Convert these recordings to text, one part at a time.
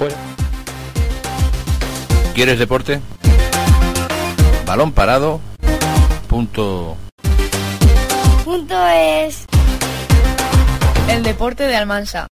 Pues... ¿Quieres deporte? Balón parado. Punto es el deporte de Almansa.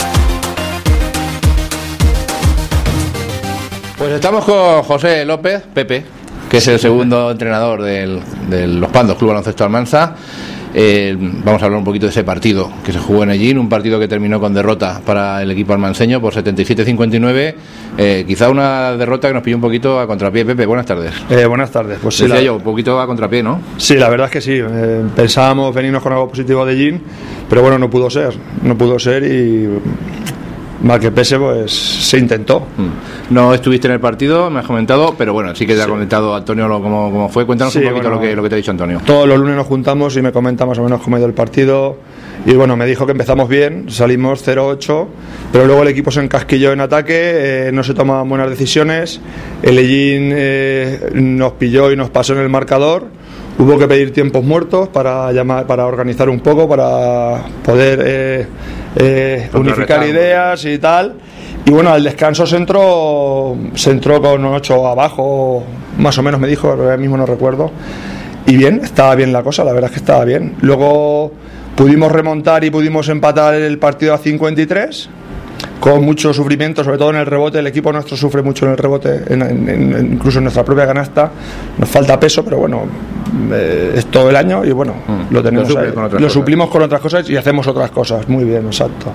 Pues estamos con José López, Pepe, que es el segundo entrenador de los Pandos Club Baloncesto Almansa. Vamos a hablar un poquito de ese partido que se jugó en Ellín, un partido que terminó con derrota para el equipo almanseño por 77-59. Quizá una derrota que nos pilló un poquito a contrapié. Pepe, buenas tardes. Buenas tardes. Pues sí, decía yo, un poquito a contrapié, ¿no? Sí, la verdad es que sí. Pensábamos venirnos con algo positivo de Ellín, pero bueno, no pudo ser y... mal que pese, pues se intentó. No estuviste en el partido, me has comentado, pero bueno, sí que te ha comentado Antonio cómo fue. Cuéntanos un poquito lo que te ha dicho Antonio. Todos los lunes nos juntamos y me comenta más o menos cómo ha ido el partido. Y bueno, me dijo que empezamos bien, salimos 0-8, pero luego el equipo se encasquilló en ataque, no se tomaban buenas decisiones. El Ellín nos pilló y nos pasó en el marcador. Hubo que pedir tiempos muertos para organizar un poco, para poder unificar ideas y tal. Y bueno, al descanso se entró con 8 abajo, más o menos me dijo, ahora mismo no recuerdo. Y bien, estaba bien la cosa, la verdad es que estaba bien. Luego pudimos remontar y pudimos empatar el partido a 53. Con mucho sufrimiento, sobre todo en el rebote. El equipo nuestro sufre mucho en el rebote, incluso en nuestra propia canasta. Nos falta peso, pero bueno, es todo el año y bueno, lo tenemos ahí. Lo suplimos con otras cosas y hacemos otras cosas. Muy bien, exacto.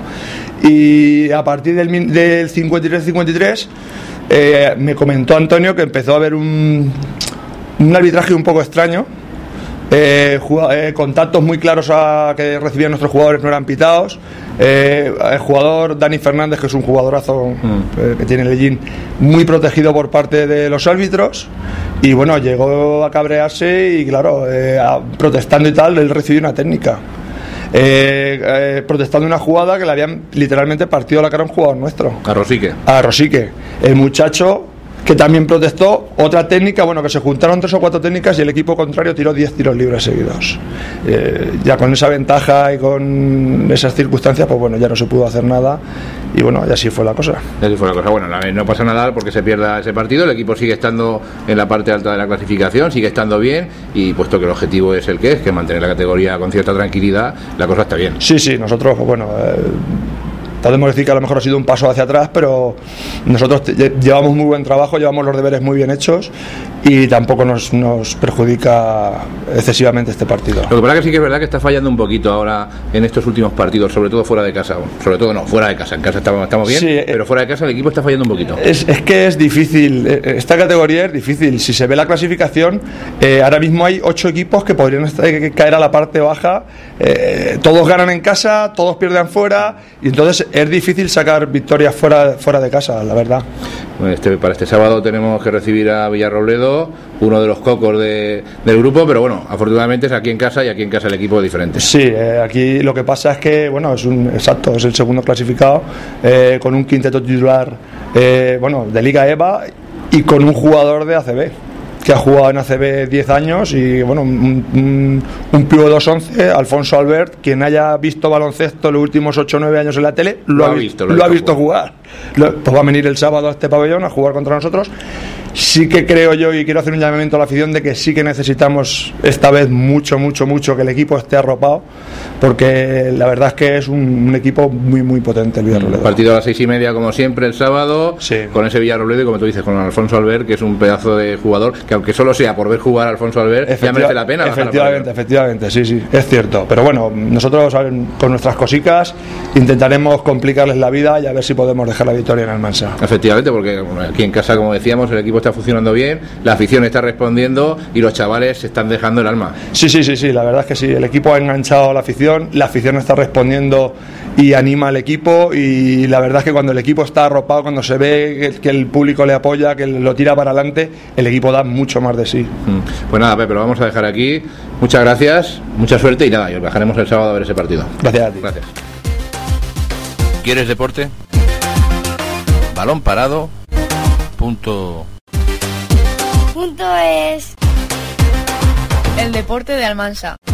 Y a partir del 53-53 me comentó Antonio que empezó a haber un arbitraje un poco extraño. Contactos muy claros que recibían nuestros jugadores no eran pitados. El jugador Dani Fernández, que es un jugadorazo que tiene el Ellín, muy protegido por parte de los árbitros, y bueno, llegó a cabrearse y claro, protestando y tal, él recibió una técnica, protestando una jugada que le habían literalmente partido la cara a un jugador nuestro, a Rosique. El muchacho, que también protestó, otra técnica, bueno, que se juntaron 3 o 4 técnicas y el equipo contrario tiró 10 tiros libres seguidos. Ya con esa ventaja y con esas circunstancias, pues bueno, ya no se pudo hacer nada y bueno, ya así fue la cosa. Bueno, no pasa nada porque se pierda ese partido, el equipo sigue estando en la parte alta de la clasificación, sigue estando bien y puesto que el objetivo es el que es, que mantener la categoría con cierta tranquilidad, la cosa está bien. Sí, nosotros, bueno... podemos decir que a lo mejor ha sido un paso hacia atrás, pero nosotros llevamos muy buen trabajo, llevamos los deberes muy bien hechos y tampoco nos perjudica excesivamente este partido. Lo que pasa que sí que es verdad que está fallando un poquito ahora en estos últimos partidos, sobre todo fuera de casa. Fuera de casa, en casa estamos bien, sí, pero fuera de casa el equipo está fallando un poquito. Es que es difícil, esta categoría es difícil. Si se ve la clasificación, ahora mismo hay 8 equipos que podrían caer a la parte baja, todos ganan en casa, todos pierden fuera y entonces es difícil sacar victorias fuera de casa, la verdad. Para este sábado tenemos que recibir a Villarrobledo, uno de los cocos del grupo, pero bueno, afortunadamente es aquí en casa y aquí en casa el equipo es diferente. Sí, aquí lo que pasa es que, bueno, es el segundo clasificado, con un quinteto titular, de Liga EVA y con un jugador de ACB, que ha jugado en ACB 10 años y bueno, un pívot 2'11", Alfonso Albert, quien haya visto baloncesto los últimos 8 o 9 años en la tele, lo ha visto jugar. Pues va a venir el sábado a este pabellón a jugar contra nosotros. Sí que creo yo, y quiero hacer un llamamiento a la afición, de que sí que necesitamos esta vez mucho que el equipo esté arropado, porque la verdad es que es un equipo muy potente el Villarrobledo. Partido a las 6:30 como siempre el sábado, sí, con ese Villarrobledo y como tú dices, con Alfonso Albert, que es un pedazo de jugador, que aunque solo sea por ver jugar a Alfonso Albert, ya merece la pena. Efectivamente, sí, es cierto. Pero bueno, nosotros con nuestras cositas intentaremos complicarles la vida y a ver si podemos dejar la victoria en Almansa. Efectivamente, porque aquí en casa, como decíamos, el equipo está funcionando bien, la afición está respondiendo y los chavales se están dejando el alma. Sí, la verdad es que sí, el equipo ha enganchado a la afición está respondiendo y anima al equipo, y la verdad es que cuando el equipo está arropado, cuando se ve que el público le apoya, que lo tira para adelante, el equipo da mucho más de sí. Pues nada, Pepe, lo vamos a dejar aquí. Muchas gracias, mucha suerte y nada, y os bajaremos el sábado a ver ese partido. Gracias a ti. Gracias. ¿Quieres deporte? Balón parado. Punto es el deporte de Almansa.